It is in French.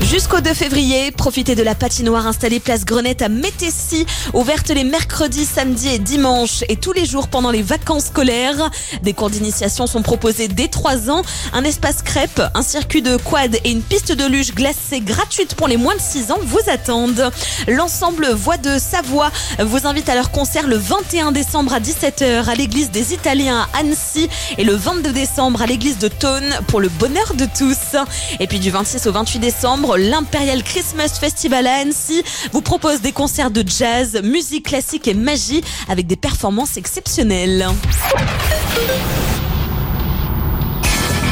Jusqu'au 2 février, profitez de la patinoire installée place Grenette à Métessy, ouverte les mercredis, samedis et dimanches et tous les jours pendant les vacances scolaires. Des cours d'initiation sont proposés dès 3 ans, un espace crêpe, un circuit de quad et une piste de luge glacée gratuite pour les moins de 6 ans vous attendent. L'ensemble Voix de Savoie vous invite à leur concert le 21 décembre à 17h à l'église des Italiens à Annecy et le 22 décembre à l'église de Thônes pour le bonheur de tous. Et puis du 26 au 28 décembre, l'Imperial Christmas Festival à Annecy vous propose des concerts de jazz, musique classique et magie avec des performances exceptionnelles.